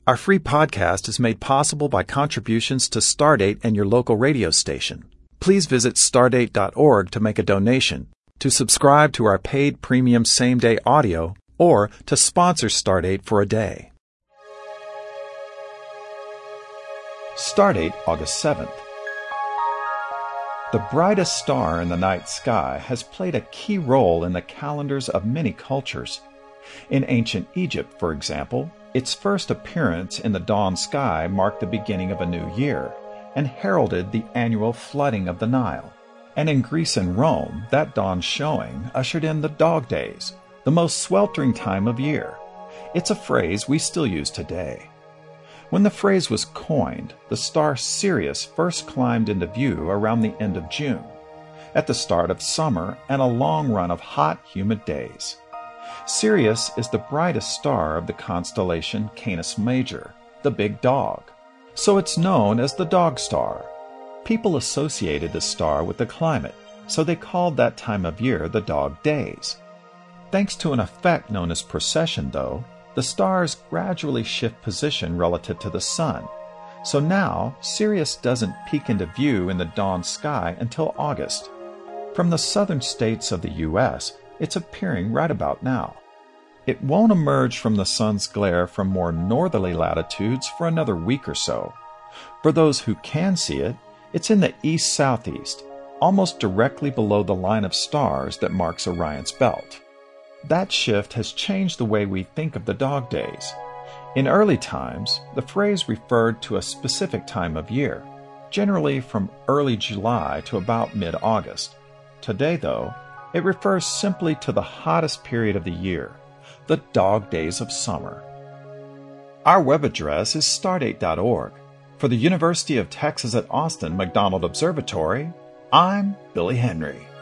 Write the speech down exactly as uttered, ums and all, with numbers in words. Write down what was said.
Our free podcast is made possible by contributions to Stardate and your local radio station. Please visit stardate dot org to make a donation, to subscribe to our paid premium same-day audio, or to sponsor Stardate for a day. Stardate, August seventh. The brightest star in the night sky has played a key role in the calendars of many cultures. In ancient Egypt, for example, its first appearance in the dawn sky marked the beginning of a new year and heralded the annual flooding of the Nile. And in Greece and Rome, that dawn showing ushered in the dog days, the most sweltering time of year. It's a phrase we still use today. When the phrase was coined, the star Sirius first climbed into view around the end of June, at the start of summer and a long run of hot, humid days. Sirius is the brightest star of the constellation Canis Major, the big dog, so it's known as the dog star. People associated the star with the climate, so they called that time of year the dog days. Thanks to an effect known as precession, though, the stars gradually shift position relative to the sun, so now Sirius doesn't peek into view in the dawn sky until August. From the southern states of the U S, it's appearing right about now. It won't emerge from the sun's glare from more northerly latitudes for another week or so. For those who can see it, it's in the east-southeast, almost directly below the line of stars that marks Orion's belt. That shift has changed the way we think of the dog days. In early times, the phrase referred to a specific time of year, generally from early July to about mid-August. Today, though, it refers simply to the hottest period of the year, the dog days of summer. Our web address is stardate dot org. For the University of Texas at Austin McDonald Observatory, I'm Billy Henry.